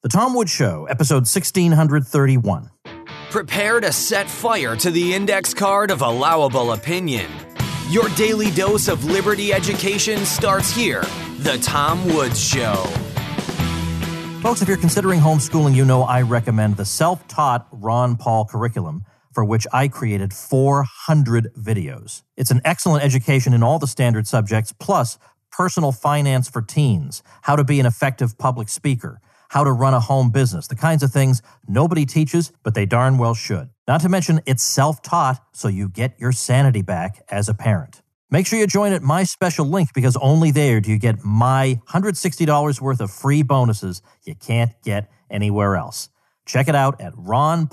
The Tom Woods Show, episode 1631. Prepare to set fire to the index card of allowable opinion. Your daily dose of liberty education starts here. The Tom Woods Show. Folks, if you're considering homeschooling, you know I recommend the self-taught Ron Paul curriculum, for which I created 400 videos. It's an excellent education in all the standard subjects, plus personal finance for teens, how to be an effective public speaker, how to run a home business, the kinds of things nobody teaches, but they darn well should. Not to mention, it's self-taught, so you get your sanity back as a parent. Make sure you join at my special link, because only there do you get my $160 worth of free bonuses you can't get anywhere else. Check it out at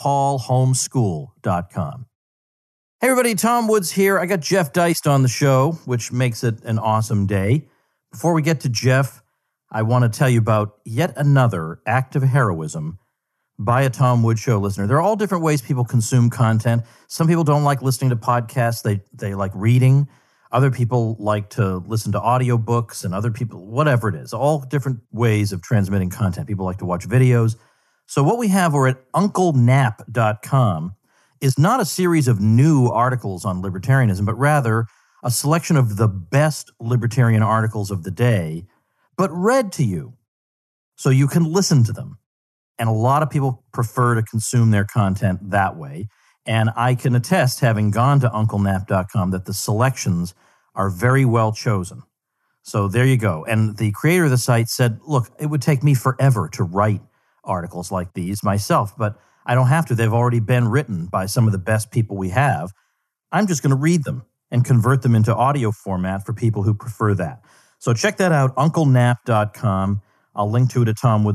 ronpaulhomeschool.com. Hey everybody, Tom Woods here. I got Jeff Deist on the show, which makes it an awesome day. Before we get to Jeff, I want to tell you about yet another act of heroism by a Tom Woods Show listener. There are all different ways people consume content. Some people don't like listening to podcasts. They like reading. Other people like to listen to audiobooks, and other people, whatever it is, all different ways of transmitting content. People like to watch videos. So what we have over at UncleNap.com is not a series of new articles on libertarianism, but rather a selection of the best libertarian articles of the day, but read to you so you can listen to them. And a lot of people prefer to consume their content that way. And I can attest, having gone to UncleNap.com, that the selections are very well chosen. So there you go. And the creator of the site said, look, it would take me forever to write articles like these myself, but I don't have to. They've already been written by some of the best people we have. I'm just going to read them and convert them into audio format for people who prefer that. So check that out, UncleNap.com. I'll link to it at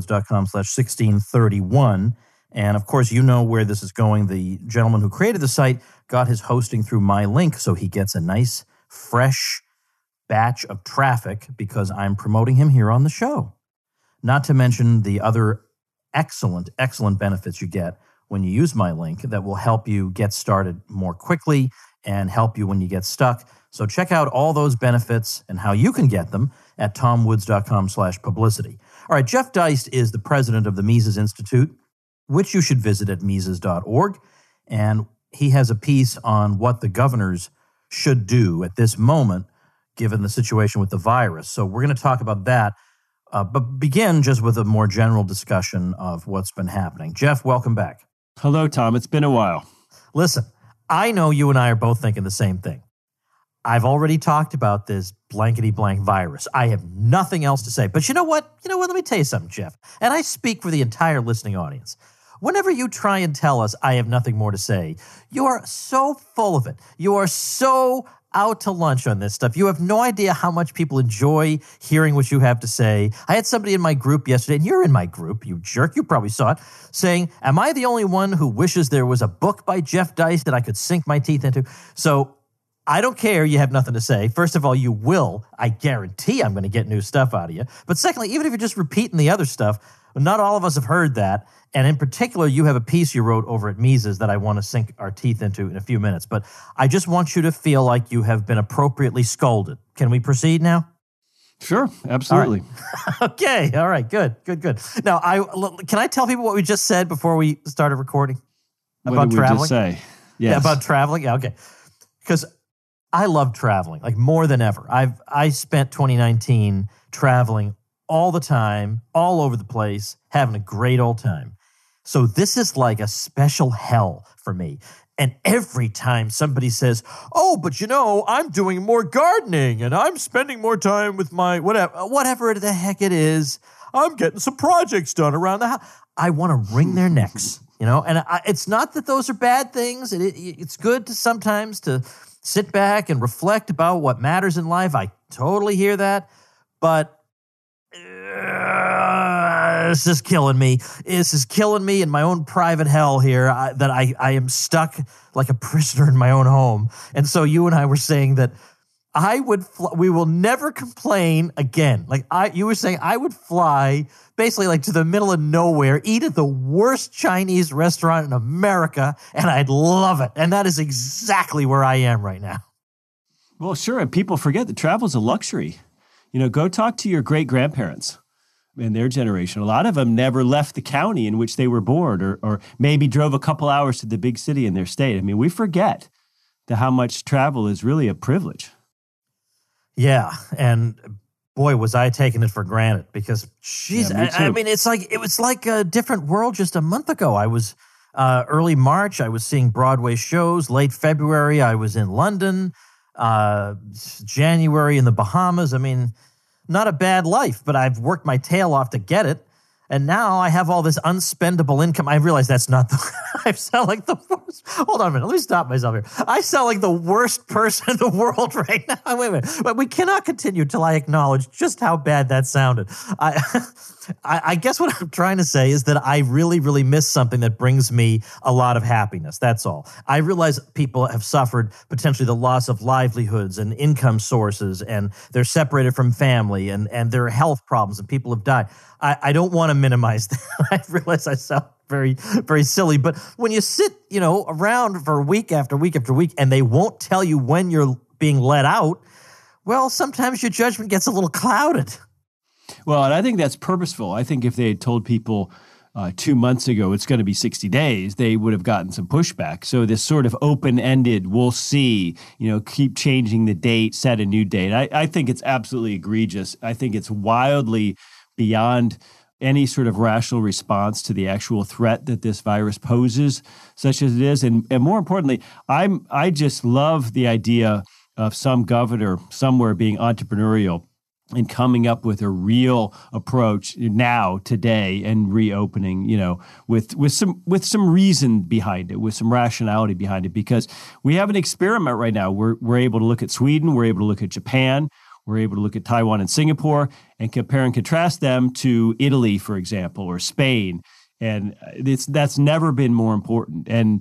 tomwoods.com/1631. And of course, you know where this is going. The gentleman who created the site got his hosting through my link, so he gets a nice, fresh batch of traffic because I'm promoting him here on the show. Not to mention the other excellent benefits you get when you use my link that will help you get started more quickly and help you when you get stuck. So check out all those benefits and how you can get them at tomwoods.com/publicity. All right, Jeff Deist is the president of the Mises Institute, which you should visit at Mises.org. And he has a piece on what the governors should do at this moment, given the situation with the virus. So we're going to talk about that, but begin just with a more general discussion of what's been happening. Jeff, welcome back. Hello, Tom. It's been a while. Listen, I know you and I are both thinking the same thing. I've already talked about this blankety-blank virus. I have nothing else to say. But you know what? Let me tell you something, Jeff. And I speak for the entire listening audience. Whenever you try and tell us I have nothing more to say, you are so full of it. You are so out to lunch on this stuff. You have no idea how much people enjoy hearing what you have to say. I had somebody in my group yesterday, and you're in my group, you jerk, you probably saw it, saying, am I the only one who wishes there was a book by Jeff Deist that I could sink my teeth into? So I don't care you have nothing to say. First of all, you will. I guarantee I'm going to get new stuff out of you. But secondly, even if you're just repeating the other stuff, not all of us have heard that. And in particular, you have a piece you wrote over at Mises that I want to sink our teeth into in a few minutes. But I just want you to feel like you have been appropriately scolded. Can we proceed now? Sure, absolutely. All right. Okay, all right, good. Now, can I tell people what we just said before we started recording? About traveling? What did we just say? Yes. Yeah, about traveling? Yeah, okay. Because I love traveling, like more than ever. I spent 2019 traveling all the time, all over the place, having a great old time. So this is like a special hell for me. And every time somebody says, oh, but I'm doing more gardening and I'm spending more time with my whatever the heck it is, I'm getting some projects done around the house, I want to wring their necks, And it's not that those are bad things. It's good to sometimes to sit back and reflect about what matters in life. I totally hear that. But this is killing me. This is killing me in my own private hell here, that I am stuck like a prisoner in my own home. And so you and I were saying that we will never complain again. Like you were saying, I would fly basically like to the middle of nowhere, eat at the worst Chinese restaurant in America, and I'd love it. And that is exactly where I am right now. Well, sure. And people forget that travel is a luxury. Go talk to your great-grandparents. in their generation, a lot of them never left the county in which they were born or maybe drove a couple hours to the big city in their state. I mean, we forget how much travel is really a privilege. Yeah, and boy, was I taking it for granted because, geez, I mean, it was like a different world just a month ago. I was early March, I was seeing Broadway shows. Late February, I was in London. January in the Bahamas. I mean, not a bad life, but I've worked my tail off to get it. And now I have all this unspendable income. I realize that's not the... I sound like the worst... Hold on a minute. Let me stop myself here. I sound like the worst person in the world right now. Wait a minute. But we cannot continue till I acknowledge just how bad that sounded. I guess what I'm trying to say is that I really, really miss something that brings me a lot of happiness. That's all. I realize people have suffered potentially the loss of livelihoods and income sources, and they're separated from family, and there are health problems, and people have died. I don't want to minimize that. I realize I sound very, very silly, but when you sit, around for week after week after week, and they won't tell you when you're being let out, well, sometimes your judgment gets a little clouded. Well, and I think that's purposeful. I think if they had told people 2 months ago it's going to be 60 days, they would have gotten some pushback. So this sort of open-ended, we'll see, keep changing the date, set a new date. I think it's absolutely egregious. I think it's wildly beyond any sort of rational response to the actual threat that this virus poses, such as it is. And more importantly, I just love the idea of some governor somewhere being entrepreneurial and coming up with a real approach now, today, and reopening, with some reason behind it, with some rationality behind it. Because we have an experiment right now. We're able to look at Sweden, we're able to look at Japan, we're able to look at Taiwan and Singapore and compare and contrast them to Italy, for example, or Spain. And that's never been more important. And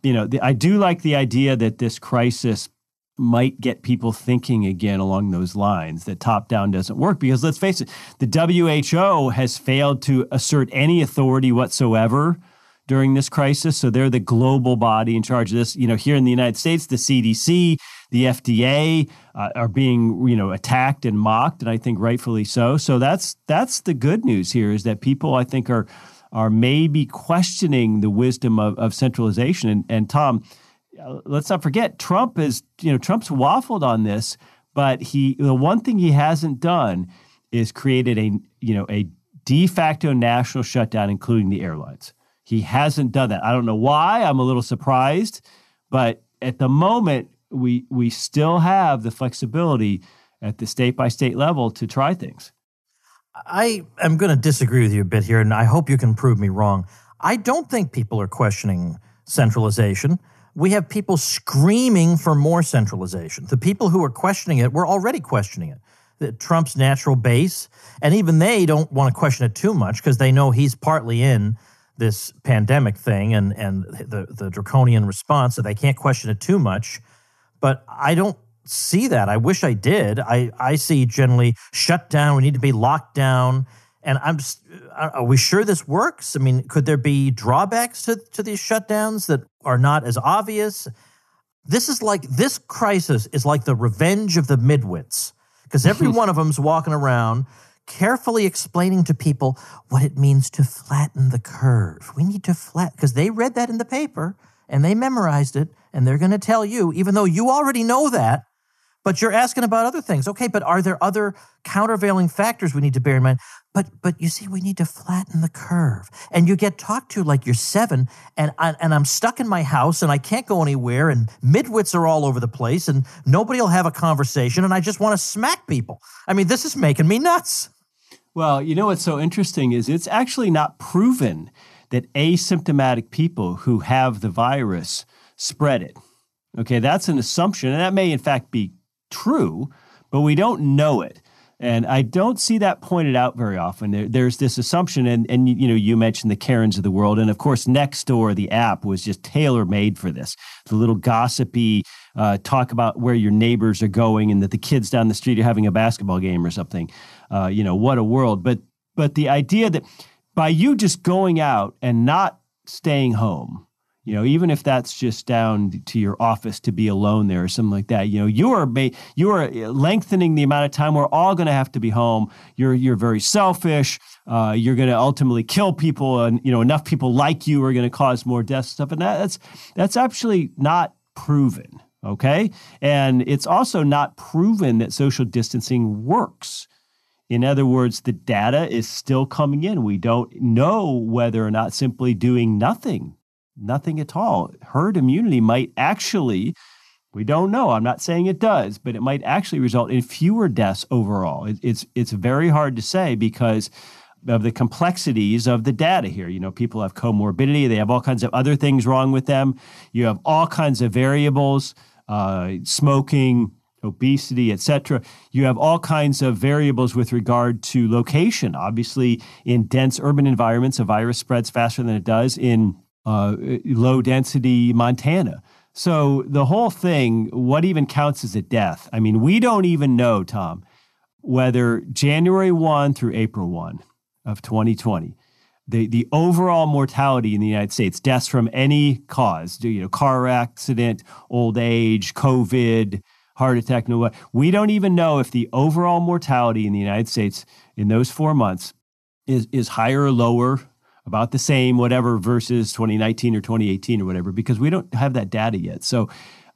I do like the idea that this crisis might get people thinking again along those lines, that top-down doesn't work. Because let's face it, the WHO has failed to assert any authority whatsoever during this crisis. So they're the global body in charge of this. Here in the United States, the CDC, the FDA are being, attacked and mocked, and I think rightfully so. So that's the good news here, is that people, I think, are maybe questioning the wisdom of centralization. And Tom, let's not forget, Trump's waffled on this, but the one thing he hasn't done is created a de facto national shutdown, including the airlines. He hasn't done that. I don't know why. I'm a little surprised, but at the moment, we still have the flexibility at the state-by-state level to try things. I am going to disagree with you a bit here, and I hope you can prove me wrong. I don't think people are questioning centralization. We have people screaming for more centralization. The people who are questioning it were already questioning it. Trump's natural base, and even they don't want to question it too much because they know he's partly in this pandemic thing and the draconian response, so they can't question it too much. But I don't see that. I wish I did. I see generally shut down. We need to be locked down. And are we sure this works? I mean, could there be drawbacks to these shutdowns that are not as obvious? This crisis is like the revenge of the midwits, because every one of them's walking around carefully explaining to people what it means to flatten the curve. We need to because they read that in the paper and they memorized it, and they're going to tell you, even though you already know that, but you're asking about other things. Okay, but are there other countervailing factors we need to bear in mind? But you see, we need to flatten the curve. And you get talked to like you're 7, and I'm stuck in my house, and I can't go anywhere, and midwits are all over the place, and nobody will have a conversation, and I just want to smack people. I mean, this is making me nuts. Well, what's so interesting is it's actually not proven that asymptomatic people who have the virus spread it. Okay, that's an assumption, and that may in fact be true, but we don't know it. And I don't see that pointed out very often. There's this assumption, and you mentioned the Karens of the world, and of course Nextdoor, the app, was just tailor-made for this. The little gossipy talk about where your neighbors are going and that the kids down the street are having a basketball game or something. What a world. But the idea that by you just going out and not staying home, Even if that's just down to your office to be alone there or something like that, you are lengthening the amount of time we're all going to have to be home. You're very selfish. You're going to ultimately kill people, and enough people like you are going to cause more deaths and stuff. And that's actually not proven. Okay, and it's also not proven that social distancing works. In other words, the data is still coming in. We don't know whether or not simply doing nothing at all. Herd immunity might actually, we don't know. I'm not saying it does, but it might actually result in fewer deaths overall. It's very hard to say because of the complexities of the data here. People have comorbidity. They have all kinds of other things wrong with them. You have all kinds of variables, smoking, obesity, et cetera. You have all kinds of variables with regard to location. Obviously, in dense urban environments, a virus spreads faster than it does in low-density Montana. So the whole thing, what even counts as a death? I mean, we don't even know, Tom, whether January 1 through April 1 of 2020, the overall mortality in the United States, deaths from any cause, car accident, old age, COVID, heart attack, we don't even know if the overall mortality in the United States in those 4 months is higher or lower, about the same, whatever, versus 2019 or 2018 or whatever, because we don't have that data yet. So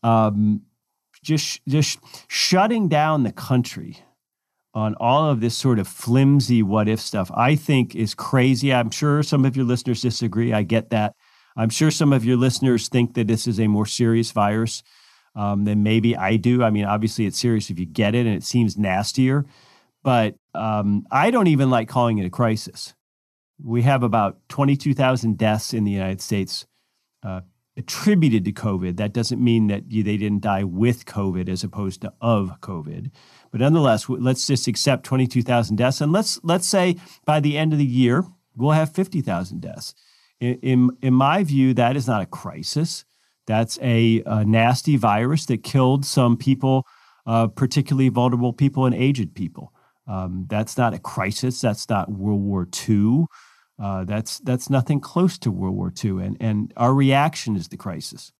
just shutting down the country on all of this sort of flimsy what-if stuff, I think is crazy. I'm sure some of your listeners disagree. I get that. I'm sure some of your listeners think that this is a more serious virus than maybe I do. I mean, obviously it's serious if you get it and it seems nastier, but I don't even like calling it a crisis. We have about 22,000 deaths in the United States attributed to COVID. That doesn't mean that they didn't die with COVID as opposed to of COVID. But nonetheless, let's just accept 22,000 deaths. And let's say by the end of the year, we'll have 50,000 deaths. In my view, that is not a crisis. That's a nasty virus that killed some people, particularly vulnerable people and aged people. That's not a crisis. That's not World War II. That's nothing close to World War II. And our reaction is the crisis.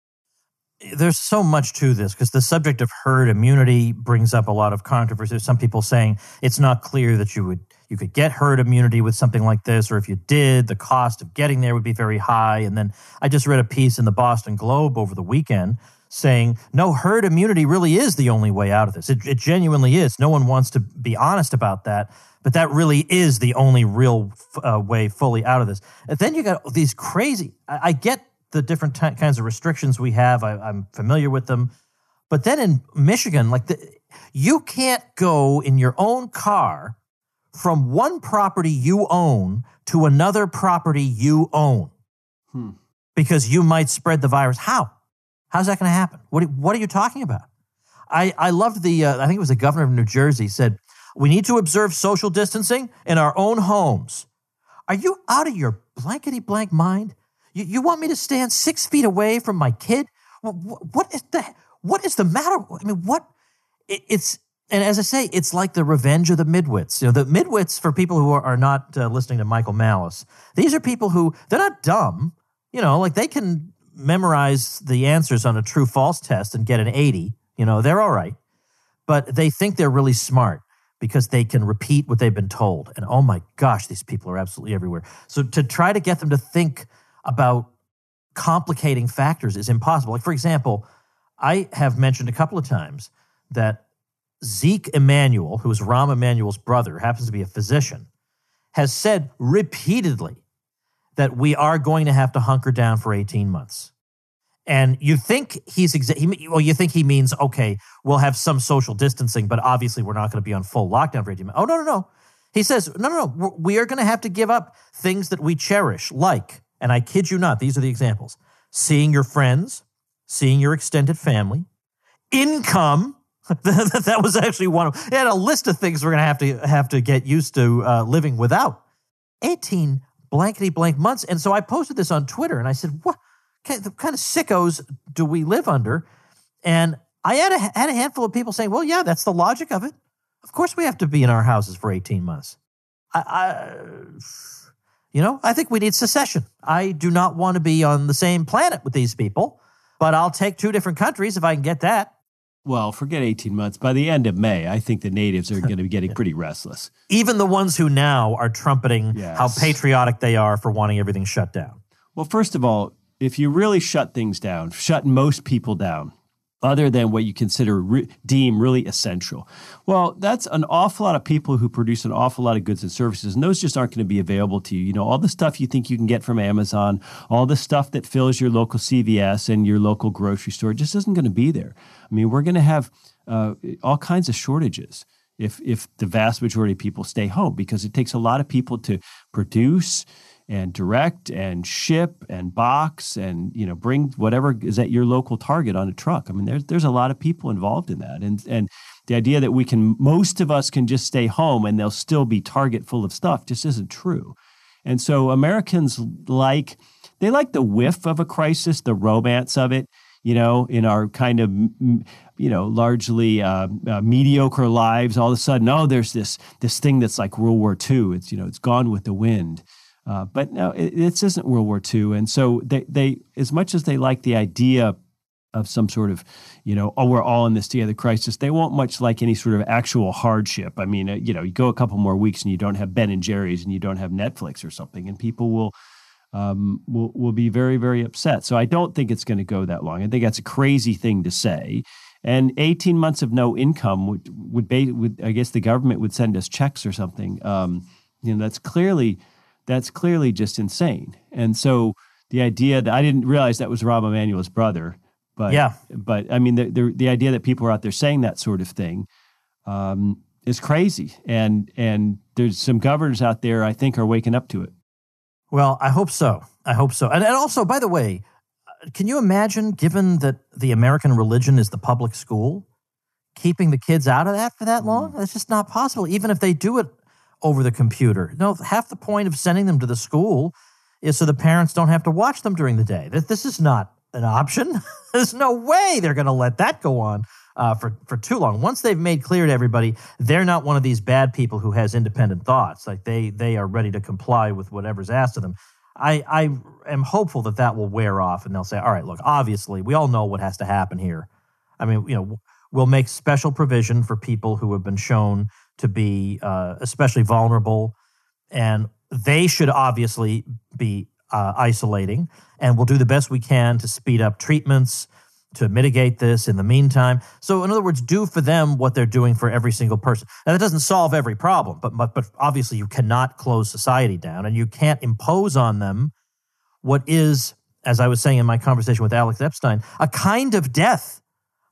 There's so much to this because the subject of herd immunity brings up a lot of controversy. Some people saying it's not clear that you could get herd immunity with something like this, or if you did, the cost of getting there would be very high. And then I just read a piece in the Boston Globe over the weekend saying, no, herd immunity really is the only way out of this. It genuinely is. No one wants to be honest about that, but that really is the only real way fully out of this. And then you got these crazy, I get the different kinds of restrictions we have. I'm familiar with them. But then in Michigan, you can't go in your own car from one property you own to another property you own because you might spread the virus. How's that going to happen? What are you talking about? I loved I think it was the governor of New Jersey said, we need to observe social distancing in our own homes. Are you out of your blankety-blank mind? You want me to stand 6 feet away from my kid? What is the matter? I mean, and as I say, it's like the revenge of the midwits. The midwits, for people who are not listening to Michael Malice, these are people who, they're not dumb. They can memorize the answers on a true-false test and get an 80. They're all right. But they think they're really smart because they can repeat what they've been told. And oh my gosh, these people are absolutely everywhere. So to try to get them to think about complicating factors is impossible. Like, for example, I have mentioned a couple of times that Zeke Emanuel, who is Rahm Emanuel's brother, happens to be a physician, has said repeatedly that we are going to have to hunker down for 18 months. And you think you think he means, okay, we'll have some social distancing, but obviously we're not going to be on full lockdown for 18 months. Oh, no. He says, no, we are going to have to give up things that we cherish, like, and I kid you not, these are the examples: seeing your friends, seeing your extended family, income. That was actually one of, it had a list of things we're going to have to get used to living without. 18 blankety blank months. And so I posted this on Twitter and I said, what kind of sickos do we live under? And I had a handful of people saying, well, yeah, that's the logic of it. Of course we have to be in our houses for 18 months. I think we need secession. I do not want to be on the same planet with these people, but I'll take 2 different countries if I can get that. Well, forget 18 months. By the end of May, I think the natives are going to be getting pretty restless. Even the ones who now are trumpeting how patriotic they are for wanting everything shut down. Well, first of all, if you really shut things down, shut most people down, other than what you deem really essential, well, that's an awful lot of people who produce an awful lot of goods and services, and those just aren't going to be available to you. All the stuff you think you can get from Amazon, all the stuff that fills your local CVS and your local grocery store just isn't going to be there. I mean, we're going to have all kinds of shortages if the vast majority of people stay home, because it takes a lot of people to produce and direct and ship and box and bring whatever is at your local Target on a truck. I mean, there's a lot of people involved in that, and the idea that most of us can just stay home and there'll still be Target full of stuff just isn't true. And so Americans like the whiff of a crisis, the romance of it, in our kind of largely mediocre lives. All of a sudden, there's this thing that's like World War II. It's gone with the wind. But no, this isn't World War II. And so they as much as they like the idea of some sort of, we're all in this together crisis, they won't much like any sort of actual hardship. I mean, you go a couple more weeks and you don't have Ben and Jerry's and you don't have Netflix or something, and people will be very, very upset. So I don't think it's going to go that long. I think that's a crazy thing to say. And 18 months of no income would I guess the government would send us checks or something. That's clearly just insane. And so the idea that I didn't realize that was Rahm Emanuel's brother, but I mean the idea that people are out there saying that sort of thing is crazy. And there's some governors out there I think are waking up to it. Well, I hope so. And also, by the way, can you imagine, given that the American religion is the public school, keeping the kids out of that for that long? That's just not possible, even if they do it over the computer. No, half the point of sending them to the school is so the parents don't have to watch them during the day. This is not an option. There's no way they're going to let that go on for too long. Once they've made clear to everybody they're not one of these bad people who has independent thoughts, like they are ready to comply with whatever's asked of them, I am hopeful that will wear off and they'll say, all right, look, obviously we all know what has to happen here. I mean, we'll make special provision for people who have been shown to be especially vulnerable, and they should obviously be isolating, and we'll do the best we can to speed up treatments to mitigate this in the meantime. So in other words, do for them what they're doing for every single person. Now, that doesn't solve every problem, but obviously you cannot close society down, and you can't impose on them what is, as I was saying in my conversation with Alex Epstein, a kind of death.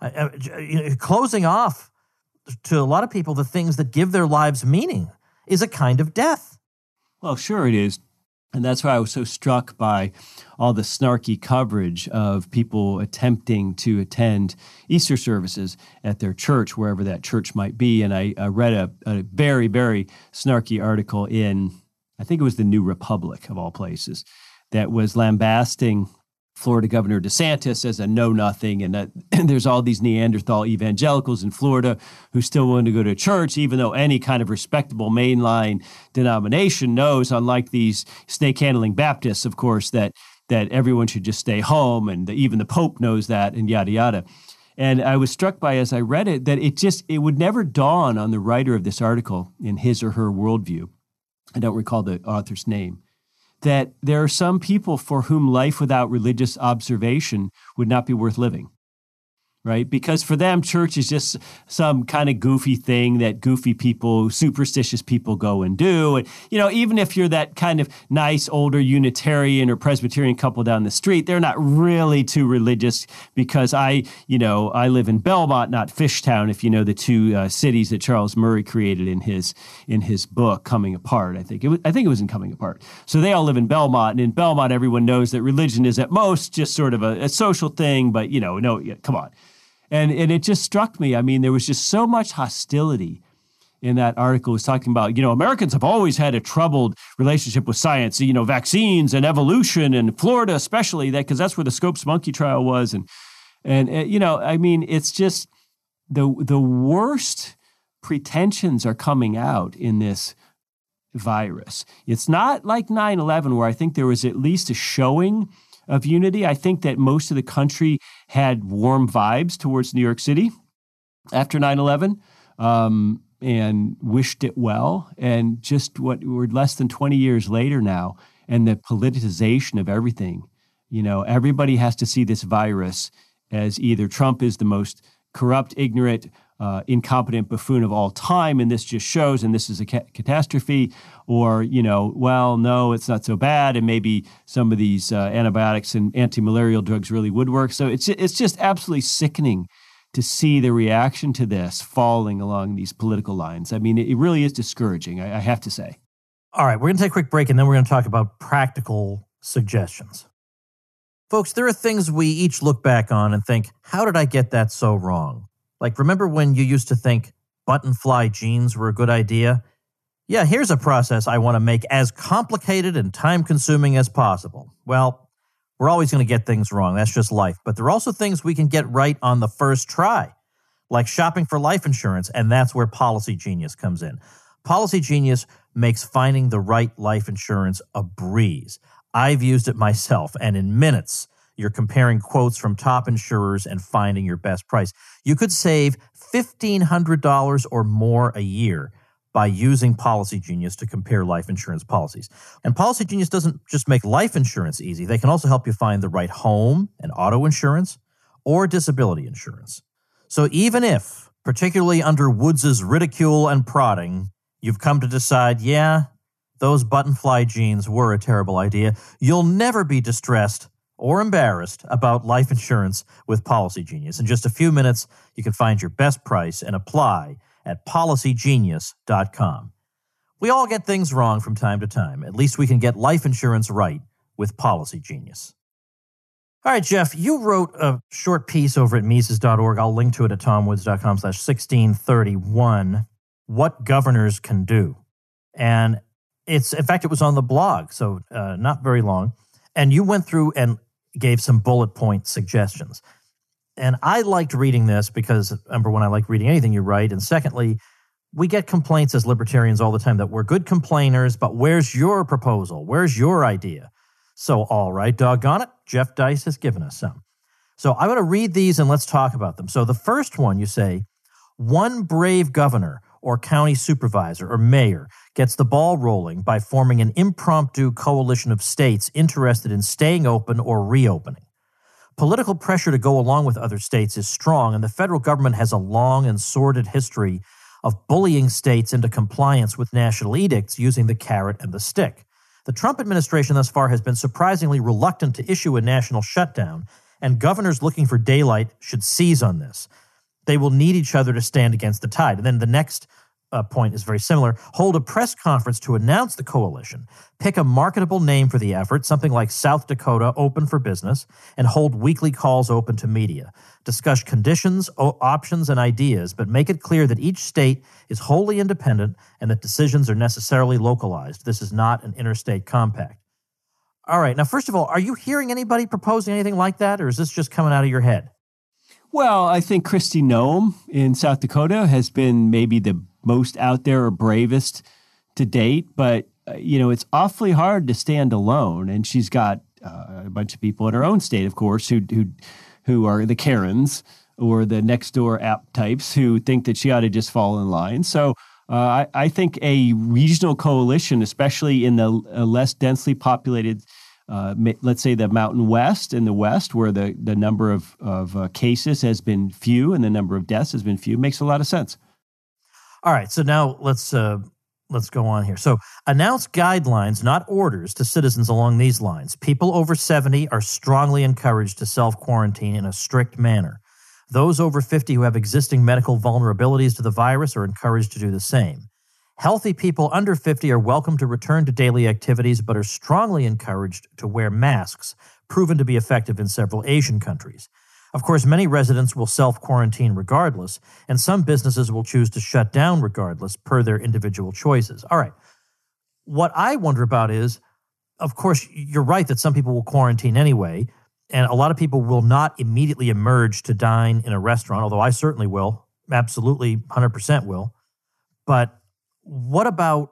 Closing off to a lot of people the things that give their lives meaning is a kind of death. Well, sure it is. And that's why I was so struck by all the snarky coverage of people attempting to attend Easter services at their church, wherever that church might be. And I read a very, very snarky article in, I think it was the New Republic of all places, that was lambasting Florida Governor DeSantis as a know-nothing, and that there's all these Neanderthal evangelicals in Florida who still want to go to church, even though any kind of respectable mainline denomination knows, unlike these snake-handling Baptists, of course, that everyone should just stay home, and even the Pope knows that, and yada, yada. And I was struck by, as I read it, that it would never dawn on the writer of this article in his or her worldview, I don't recall the author's name, that there are some people for whom life without religious observation would not be worth living, right? Because for them, church is just some kind of goofy thing that goofy people, superstitious people go and do. And, even if you're that kind of nice older Unitarian or Presbyterian couple down the street, they're not really too religious, because I live in Belmont, not Fishtown, if you know the two cities that Charles Murray created in his book, Coming Apart. I think it was in Coming Apart. So they all live in Belmont, and in Belmont, everyone knows that religion is at most just sort of a social thing, but, no, come on. And it just struck me. I mean, there was just so much hostility in that article. It was talking about, Americans have always had a troubled relationship with science, vaccines and evolution, and Florida especially, because that's where the Scopes monkey trial was. And I mean, it's just the worst pretensions are coming out in this virus. It's not like 9/11, where I think there was at least a showing of unity. I think that most of the country had warm vibes towards New York City after 9/11 and wished it well. And just what we're less than 20 years later now, and the politicization of everything, everybody has to see this virus as either Trump is the most corrupt, ignorant, incompetent buffoon of all time, and this just shows, and this is a catastrophe, or, well, no, it's not so bad, and maybe some of these antibiotics and anti-malarial drugs really would work. So it's just absolutely sickening to see the reaction to this falling along these political lines. I mean, it really is discouraging, I have to say. All right, we're going to take a quick break, and then we're going to talk about practical suggestions. Folks, there are things we each look back on and think, how did I get that so wrong? Like, remember when you used to think button-fly jeans were a good idea? Yeah, here's a process I want to make as complicated and time-consuming as possible. Well, we're always going to get things wrong. That's just life. But there are also things we can get right on the first try, like shopping for life insurance, and that's where Policy Genius comes in. Policy Genius makes finding the right life insurance a breeze. I've used it myself, and in minutes, you're comparing quotes from top insurers and finding your best price. You could save $1,500 or more a year by using Policy Genius to compare life insurance policies. And Policy Genius doesn't just make life insurance easy. They can also help you find the right home and auto insurance or disability insurance. So even if, particularly under Woods' ridicule and prodding, you've come to decide, yeah, those button-fly jeans were a terrible idea, you'll never be distressed or embarrassed about life insurance with Policy Genius. In just a few minutes, you can find your best price and apply at policygenius.com. We all get things wrong from time to time. At least we can get life insurance right with Policy Genius. All right, Jeff, you wrote a short piece over at Mises.org. I'll link to it at tomwoods.com/1631, What Governors Can Do. And in fact, it was on the blog, so not very long. And you went through and gave some bullet point suggestions. And I liked reading this because, number one, I like reading anything you write. And secondly, we get complaints as libertarians all the time that we're good complainers, but where's your proposal? Where's your idea? So, all right, doggone it, Jeff Deist has given us some. So I'm going to read these and let's talk about them. So the first one, you say, one brave governor or county supervisor or mayor gets the ball rolling by forming an impromptu coalition of states interested in staying open or reopening. Political pressure to go along with other states is strong, and the federal government has a long and sordid history of bullying states into compliance with national edicts using the carrot and the stick. The Trump administration thus far has been surprisingly reluctant to issue a national shutdown, and governors looking for daylight should seize on this. They will need each other to stand against the tide. And then the next point is very similar. Hold a press conference to announce the coalition. Pick a marketable name for the effort, something like South Dakota Open for Business, and hold weekly calls open to media. Discuss conditions, options, and ideas, but make it clear that each state is wholly independent and that decisions are necessarily localized. This is not an interstate compact. All right. Now, first of all, are you hearing anybody proposing anything like that, or is this just coming out of your head? Well, I think Kristi Noem in South Dakota has been maybe the most out there or bravest to date, but it's awfully hard to stand alone. And she's got a bunch of people in her own state, of course, who are the Karens or the next door app types who think that she ought to just fall in line. So I think a regional coalition, especially in the less densely populated, let's say the Mountain West in the West, where the number of cases has been few and the number of deaths has been few, makes a lot of sense. All right, so now let's go on here. So announce guidelines, not orders, to citizens along these lines. People over 70 are strongly encouraged to self-quarantine in a strict manner. Those over 50 who have existing medical vulnerabilities to the virus are encouraged to do the same. Healthy people under 50 are welcome to return to daily activities, but are strongly encouraged to wear masks, proven to be effective in several Asian countries. Of course, many residents will self-quarantine regardless, and some businesses will choose to shut down regardless per their individual choices. All right. What I wonder about is, of course, you're right that some people will quarantine anyway, and a lot of people will not immediately emerge to dine in a restaurant, although I certainly will, absolutely 100% will. But what about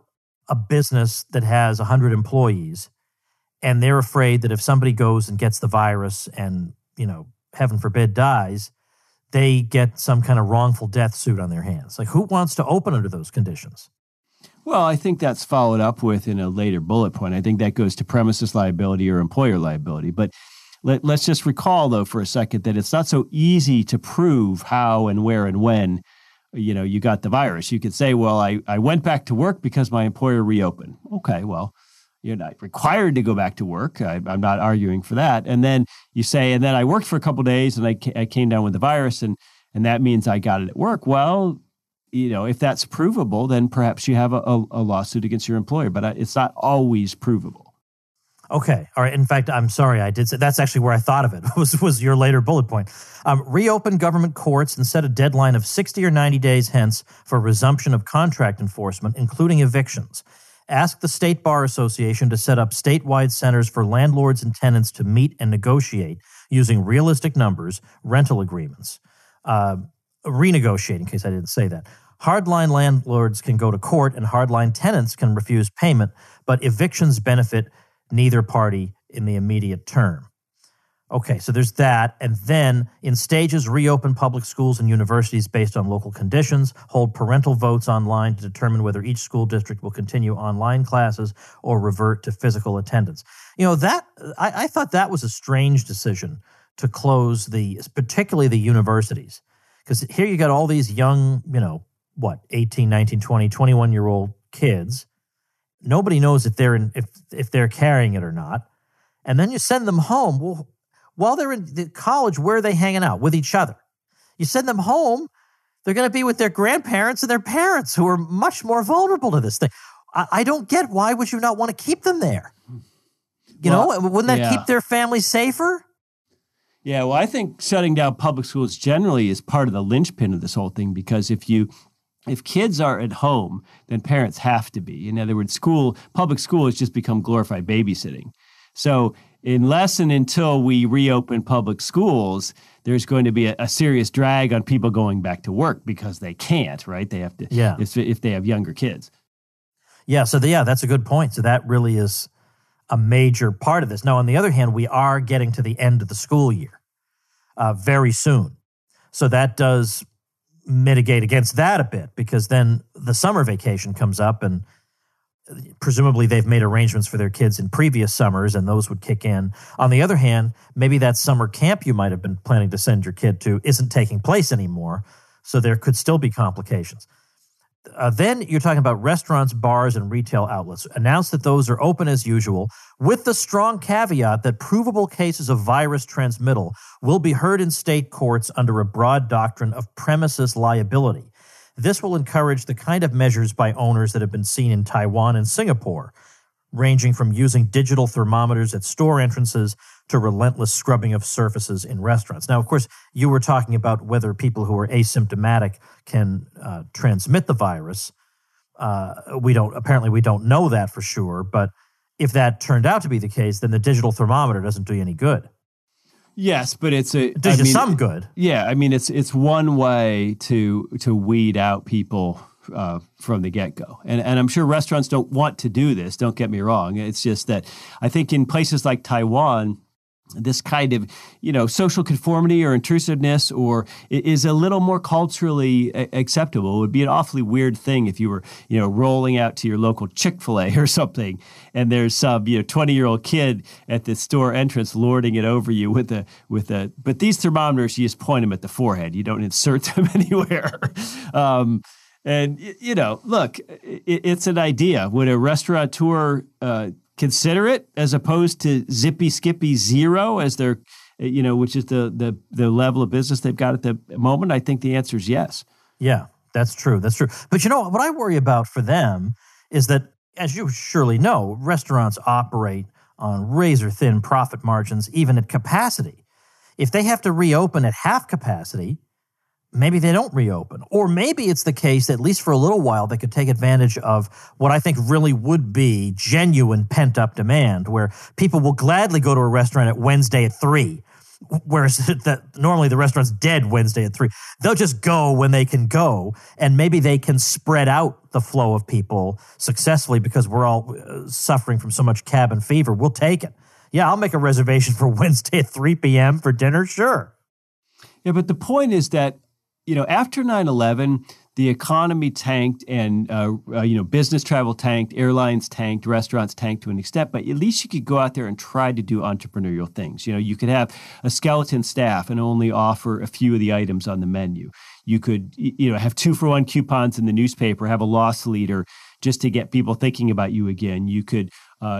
a business that has 100 employees, and they're afraid that if somebody goes and gets the virus and, heaven forbid, dies, they get some kind of wrongful death suit on their hands. Like, who wants to open under those conditions? Well, I think that's followed up with in a later bullet point. I think that goes to premises liability or employer liability. But let's just recall, though, for a second, that it's not so easy to prove how and where and when, you got the virus. You could say, well, I went back to work because my employer reopened. Okay, well, you're not required to go back to work. I'm not arguing for that. And then you say, and then I worked for a couple of days and I came down with the virus and that means I got it at work. Well, if that's provable, then perhaps you have a lawsuit against your employer, but it's not always provable. Okay. All right. In fact, I'm sorry. I did say that's actually where I thought of it was your later bullet point. Reopen government courts and set a deadline of 60 or 90 days hence for resumption of contract enforcement, including evictions. Ask the State Bar Association to set up statewide centers for landlords and tenants to meet and negotiate using realistic numbers, rental agreements. Renegotiate, in case I didn't say that. Hardline landlords can go to court and hardline tenants can refuse payment, but evictions benefit neither party in the immediate term. Okay, so there's that. And then in stages, reopen public schools and universities based on local conditions, hold parental votes online to determine whether each school district will continue online classes or revert to physical attendance. I thought that was a strange decision to close particularly the universities. Because here you got all these young, 18, 19, 20, 21-year-old kids. Nobody knows if they're carrying it or not. And then you send them home. Well, while they're in the college, where are they hanging out? With each other. You send them home, they're going to be with their grandparents and their parents who are much more vulnerable to this thing. I don't get, why would you not want to keep them there? Wouldn't that keep their families safer? Yeah, well, I think shutting down public schools generally is part of the linchpin of this whole thing, because if kids are at home, then parents have to be. In other words, public school has just become glorified babysitting. So unless and until we reopen public schools, there's going to be a serious drag on people going back to work because they can't, right? They have to, if they have younger kids. Yeah, so that's a good point. So that really is a major part of this. Now, on the other hand, we are getting to the end of the school year very soon. So that does mitigate against that a bit, because then the summer vacation comes up and presumably they've made arrangements for their kids in previous summers and those would kick in. On the other hand, maybe that summer camp you might have been planning to send your kid to isn't taking place anymore, so there could still be complications. Then you're talking about restaurants, bars, and retail outlets. Announce that those are open as usual, with the strong caveat that provable cases of virus transmittal will be heard in state courts under a broad doctrine of premises liability. This will encourage the kind of measures by owners that have been seen in Taiwan and Singapore, ranging from using digital thermometers at store entrances to relentless scrubbing of surfaces in restaurants. Now, of course, you were talking about whether people who are asymptomatic can transmit the virus. We don't know that for sure, but if that turned out to be the case, then the digital thermometer doesn't do you any good. Yes, but it does you some good. Yeah, I mean, it's one way to weed out people from the get-go. And I'm sure restaurants don't want to do this, don't get me wrong. It's just that I think in places like Taiwan, this kind of, social conformity or intrusiveness is a little more culturally acceptable. It would be an awfully weird thing if you were, rolling out to your local Chick-fil-A or something, and there's some, 20-year-old kid at the store entrance lording it over you but these thermometers, you just point them at the forehead. You don't insert them anywhere. And, look, it's an idea. Would a restaurateur consider it as opposed to zippy skippy zero as their, which is the level of business they've got at the moment? I think the answer is yes. Yeah, that's true. That's true. But what I worry about for them is that, as you surely know, restaurants operate on razor-thin profit margins, even at capacity. If they have to reopen at half capacity, maybe they don't reopen. Or maybe it's the case, at least for a little while, they could take advantage of what I think really would be genuine pent-up demand, where people will gladly go to a restaurant at Wednesday at 3 whereas that normally the restaurant's dead Wednesday at 3. They'll just go when they can go, and maybe they can spread out the flow of people successfully because we're all suffering from so much cabin fever. We'll take it. Yeah, I'll make a reservation for Wednesday at 3 p.m. for dinner, sure. Yeah, but the point is that, after 9/11, the economy tanked and, business travel tanked, airlines tanked, restaurants tanked to an extent, but at least you could go out there and try to do entrepreneurial things. You could have a skeleton staff and only offer a few of the items on the menu. You could, have 2-for-1 coupons in the newspaper, have a loss leader just to get people thinking about you again. You could,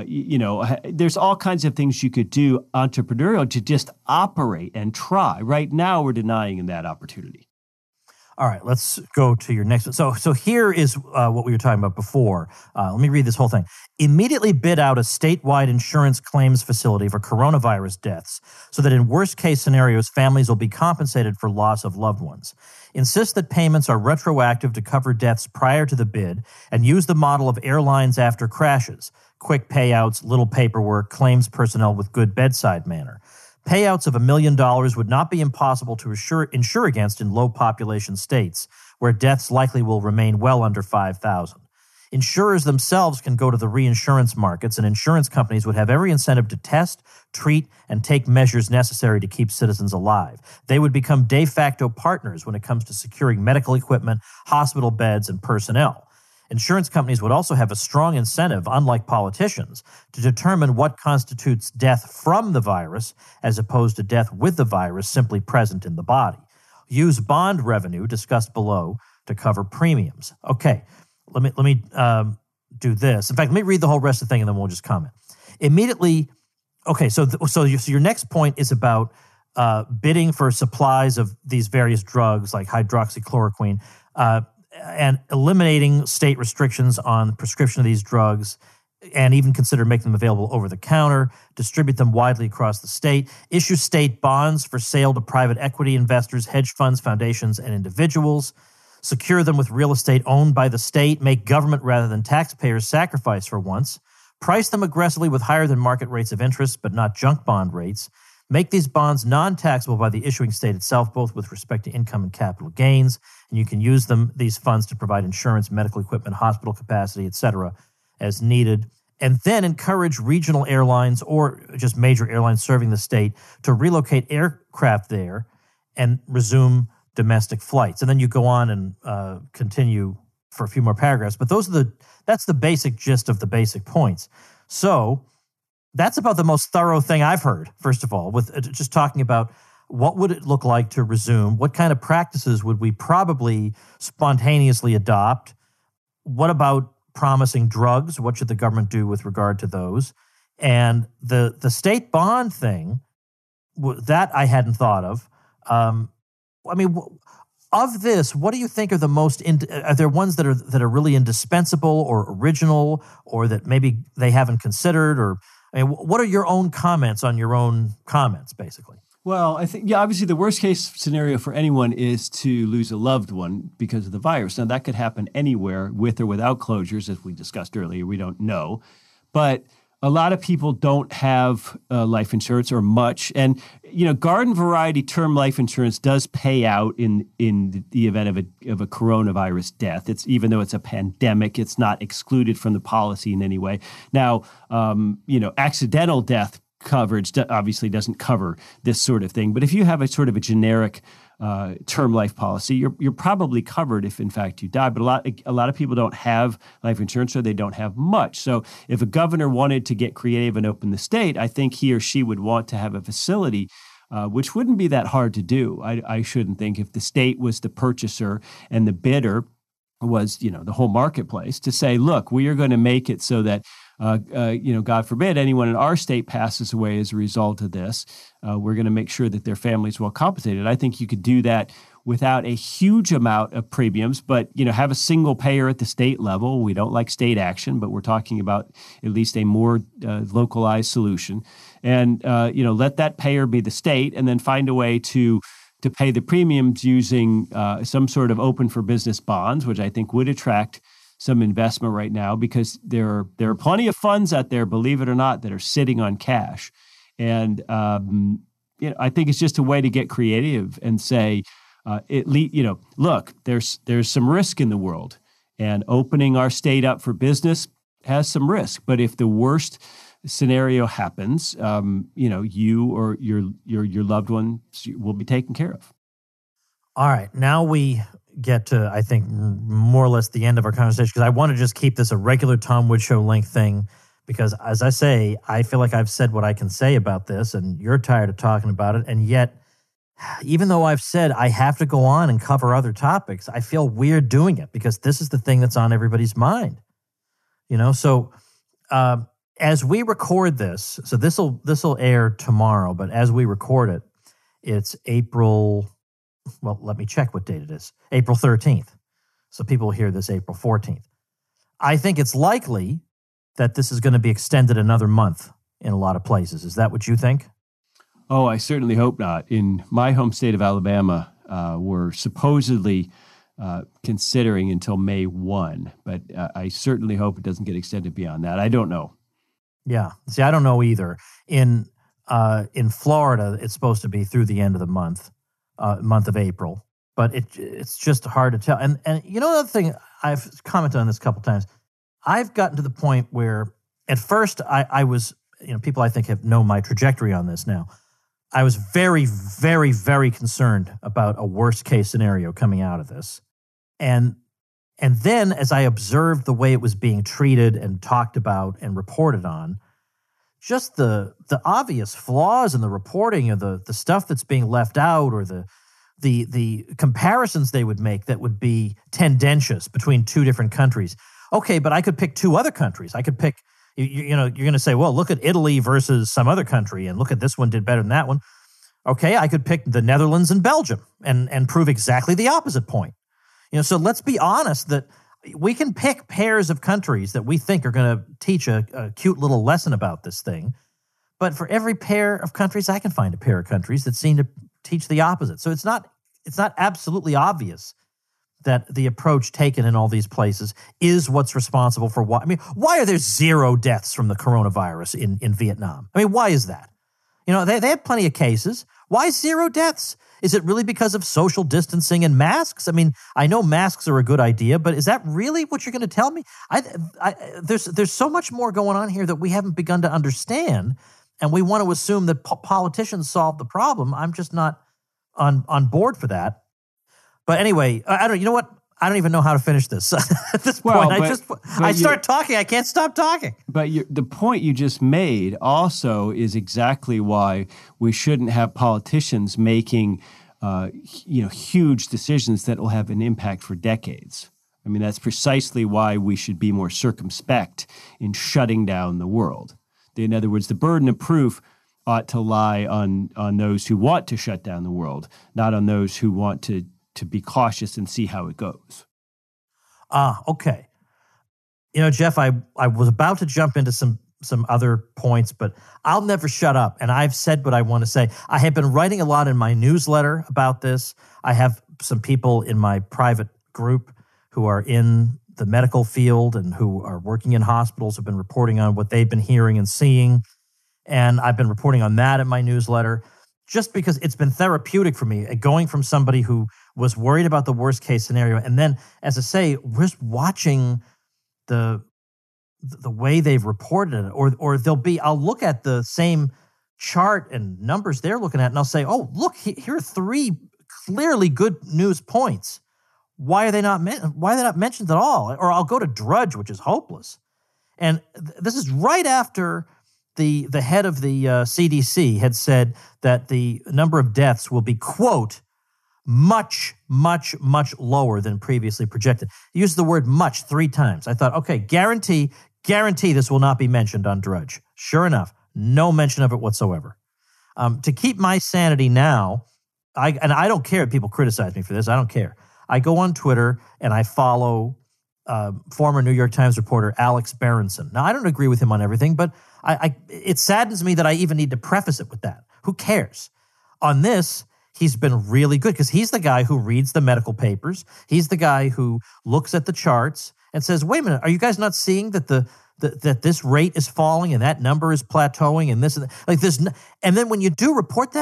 there's all kinds of things you could do entrepreneurial to just operate and try. Right now, we're denying that opportunity. All right, let's go to your next one. So here is what we were talking about before. Let me read this whole thing. Immediately bid out a statewide insurance claims facility for coronavirus deaths so that in worst-case scenarios, families will be compensated for loss of loved ones. Insist that payments are retroactive to cover deaths prior to the bid and use the model of airlines after crashes. Quick payouts, little paperwork, claims personnel with good bedside manner. Payouts of $1 million would not be impossible to insure against in low-population states, where deaths likely will remain well under 5,000. Insurers themselves can go to the reinsurance markets, and insurance companies would have every incentive to test, treat, and take measures necessary to keep citizens alive. They would become de facto partners when it comes to securing medical equipment, hospital beds, and personnel. Insurance companies would also have a strong incentive, unlike politicians, to determine what constitutes death from the virus as opposed to death with the virus simply present in the body. Use bond revenue, discussed below, to cover premiums. Okay, let me do this. In fact, let me read the whole rest of the thing and then we'll just comment. Immediately, okay, so your next point is about bidding for supplies of these various drugs like hydroxychloroquine, and eliminating state restrictions on prescription of these drugs, and even consider making them available over the counter, distribute them widely across the state, issue state bonds for sale to private equity investors, hedge funds, foundations, and individuals, secure them with real estate owned by the state, make government rather than taxpayers sacrifice for once, price them aggressively with higher than market rates of interest but not junk bond rates, make these bonds non-taxable by the issuing state itself, both with respect to income and capital gains, and you can use these funds to provide insurance, medical equipment, hospital capacity, etc., as needed. And then encourage regional airlines or just major airlines serving the state to relocate aircraft there and resume domestic flights. And then you go on and continue for a few more paragraphs. But that's the basic gist of the basic points. So that's about the most thorough thing I've heard, first of all, with just talking about what would it look like to resume? What kind of practices would we probably spontaneously adopt? What about promising drugs? What should the government do with regard to those? And the state bond thing, that I hadn't thought of. Of this, what do you think are the most? Are there ones that are really indispensable or original, or that maybe they haven't considered? Or what are your own comments on your own comments, basically? Well, I think, obviously the worst case scenario for anyone is to lose a loved one because of the virus. Now, that could happen anywhere with or without closures, as we discussed earlier. We don't know. But a lot of people don't have life insurance or much. And, garden variety term life insurance does pay out in the event of a coronavirus death. Even though it's a pandemic, it's not excluded from the policy in any way. Now, accidental death coverage obviously doesn't cover this sort of thing. But if you have a sort of a generic term life policy, you're probably covered if in fact you die. But a lot of people don't have life insurance, or they don't have much. So if a governor wanted to get creative and open the state, I think he or she would want to have a facility, which wouldn't be that hard to do. I shouldn't think, if the state was the purchaser and the bidder was, the whole marketplace, to say, look, we are going to make it so that God forbid anyone in our state passes away as a result of this. We're going to make sure that their family's well compensated. I think you could do that without a huge amount of premiums, but, have a single payer at the state level. We don't like state action, but we're talking about at least a more localized solution. And, let that payer be the state, and then find a way to pay the premiums using some sort of open for business bonds, which I think would attract some investment right now, because there are plenty of funds out there, believe it or not, that are sitting on cash. And, I think it's just a way to get creative and say, look, there's some risk in the world, and opening our state up for business has some risk. But if the worst scenario happens, you or your loved ones will be taken care of. All right, now we get to, I think, more or less the end of our conversation, because I want to just keep this a regular Tom Woods Show length thing, because as I say, I feel like I've said what I can say about this, and you're tired of talking about it, and yet, even though I've said I have to go on and cover other topics, I feel weird doing it, because this is the thing that's on everybody's mind. So as we record this, so this'll air tomorrow, but as we record it, it's April, well, let me check what date it is. April 13th. So people will hear this April 14th. I think it's likely that this is going to be extended another month in a lot of places. Is that what you think? Oh, I certainly hope not. In my home state of Alabama, we're supposedly considering until May 1, but I certainly hope it doesn't get extended beyond that. I don't know. Yeah. See, I don't know either. In Florida, it's supposed to be through the end of the month of April, but it's just hard to tell. And another thing, I've commented on this a couple times. I've gotten to the point where at first I was, people I think have known my trajectory on this now. I was very, very, very concerned about a worst case scenario coming out of this. And then as I observed the way it was being treated and talked about and reported on, just the obvious flaws in the reporting of the stuff that's being left out, or the comparisons they would make that would be tendentious between two different countries. Okay, but I could pick two other countries. I could pick, you're going to say, well, look at Italy versus some other country, and look at this one did better than that one. Okay, I could pick the Netherlands and Belgium and prove exactly the opposite point. So let's be honest that we can pick pairs of countries that we think are going to teach a cute little lesson about this thing. But for every pair of countries, I can find a pair of countries that seem to teach the opposite. So it's not absolutely obvious that the approach taken in all these places is what's responsible for what. I mean, why are there 0 deaths from the coronavirus in Vietnam? I mean, why is that? They have plenty of cases. Why 0 deaths? Is it really because of social distancing and masks? I mean, I know masks are a good idea, but is that really what you're going to tell me? There's so much more going on here that we haven't begun to understand, and we want to assume that politicians solve the problem. I'm just not on board for that. But anyway, you know what? I don't even know how to finish this at this point. I start talking. I can't stop talking. But the point you just made also is exactly why we shouldn't have politicians making, huge decisions that will have an impact for decades. I mean, that's precisely why we should be more circumspect in shutting down the world. In other words, the burden of proof ought to lie on those who want to shut down the world, not on those who want to be cautious and see how it goes. Okay. Jeff, I was about to jump into some other points, but I'll never shut up. And I've said what I want to say. I have been writing a lot in my newsletter about this. I have some people in my private group who are in the medical field and who are working in hospitals, have been reporting on what they've been hearing and seeing. And I've been reporting on that in my newsletter, just because it's been therapeutic for me, going from somebody who was worried about the worst case scenario. And then, as I say, just watching the way they've reported it, or I'll look at the same chart and numbers they're looking at, and I'll say, oh, look, here are 3 clearly good news points. Why are they not mentioned at all? Or I'll go to Drudge, which is hopeless. And this is right after the head of the CDC had said that the number of deaths will be, quote, much, much, much lower than previously projected. He used the word much 3 times. I thought, okay, guarantee this will not be mentioned on Drudge. Sure enough, no mention of it whatsoever. To keep my sanity now, I don't care if people criticize me for this. I don't care. I go on Twitter and I follow former New York Times reporter Alex Berenson. Now, I don't agree with him on everything, but it saddens me that I even need to preface it with that. Who cares? On this, he's been really good because he's the guy who reads the medical papers. He's the guy who looks at the charts and says, wait a minute, are you guys not seeing that that this rate is falling and that number is plateauing and this and that? Like this, and then when you do report that,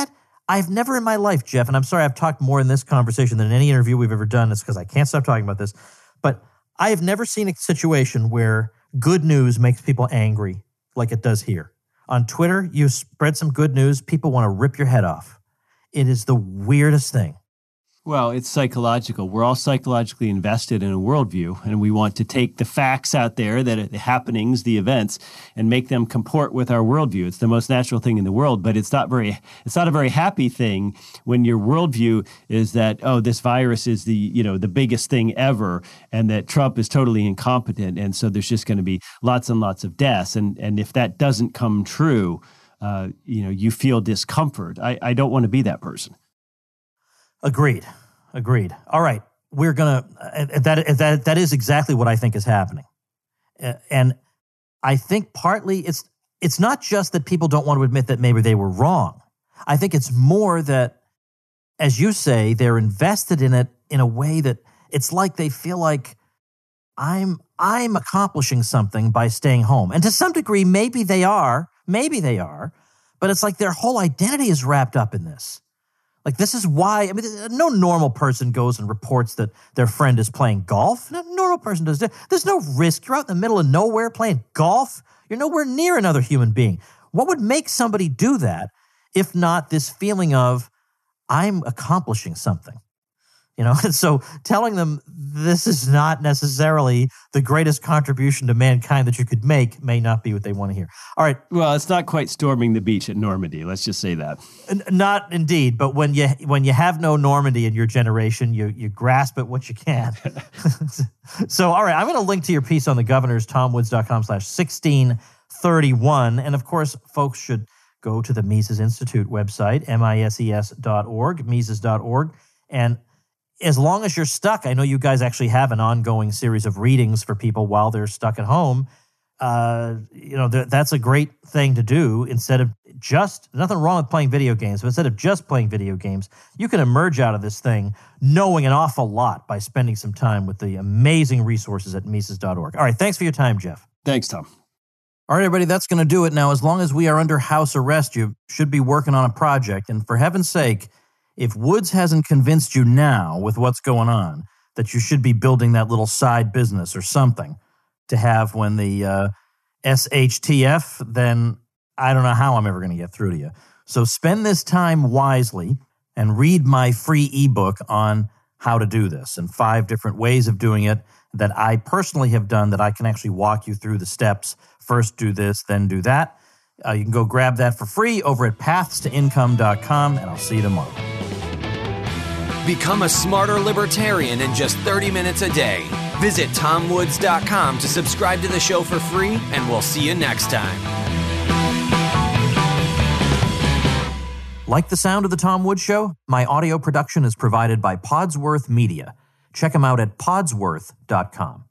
I've never in my life, Jeff, and I'm sorry I've talked more in this conversation than any interview we've ever done. It's because I can't stop talking about this. But I have never seen a situation where good news makes people angry like it does here. On Twitter, you spread some good news, people want to rip your head off. It is the weirdest thing. Well, it's psychological. We're all psychologically invested in a worldview, and we want to take the facts out there, the happenings, the events, and make them comport with our worldview. It's the most natural thing in the world, but it's not a very happy thing when your worldview is that, oh, this virus is the biggest thing ever, and that Trump is totally incompetent, and so there's just going to be lots and lots of deaths. And if that doesn't come true, you feel discomfort. I don't want to be that person. Agreed. All right. We're going to, that is exactly what I think is happening. And I think partly it's not just that people don't want to admit that maybe they were wrong. I think it's more that, as you say, they're invested in it in a way that it's like they feel like I'm accomplishing something by staying home. And to some degree, maybe they are, but it's like their whole identity is wrapped up in this. Like, this is why, no normal person goes and reports that their friend is playing golf. No normal person does that. There's no risk. You're out in the middle of nowhere playing golf. You're nowhere near another human being. What would make somebody do that if not this feeling of, I'm accomplishing something? So telling them this is not necessarily the greatest contribution to mankind that you could make may not be what they want to hear. All right. Well, it's not quite storming the beach at Normandy. Let's just say that. Not indeed. But when you have no Normandy in your generation, you grasp at what you can. So, all right, I'm going to link to your piece on the Governors, tomwoods.com/1631. And of course, folks should go to the Mises Institute website, mises.org, mises.org. And as long as you're stuck, I know you guys actually have an ongoing series of readings for people while they're stuck at home. That's a great thing to do. Instead of nothing wrong with playing video games, but instead of just playing video games, you can emerge out of this thing knowing an awful lot by spending some time with the amazing resources at Mises.org. All right, thanks for your time, Jeff. Thanks, Tom. All right, everybody, that's going to do it. Now, as long as we are under house arrest, you should be working on a project. And for heaven's sake, if Woods hasn't convinced you now with what's going on that you should be building that little side business or something to have when the SHTF, then I don't know how I'm ever going to get through to you. So spend this time wisely and read my free ebook on how to do this and 5 different ways of doing it that I personally have done that I can actually walk you through the steps. First do this, then do that. You can go grab that for free over at pathstoincome.com, and I'll see you tomorrow. Become a smarter libertarian in just 30 minutes a day. Visit tomwoods.com to subscribe to the show for free, and we'll see you next time. Like the sound of The Tom Woods Show? My audio production is provided by Podsworth Media. Check them out at podsworth.com.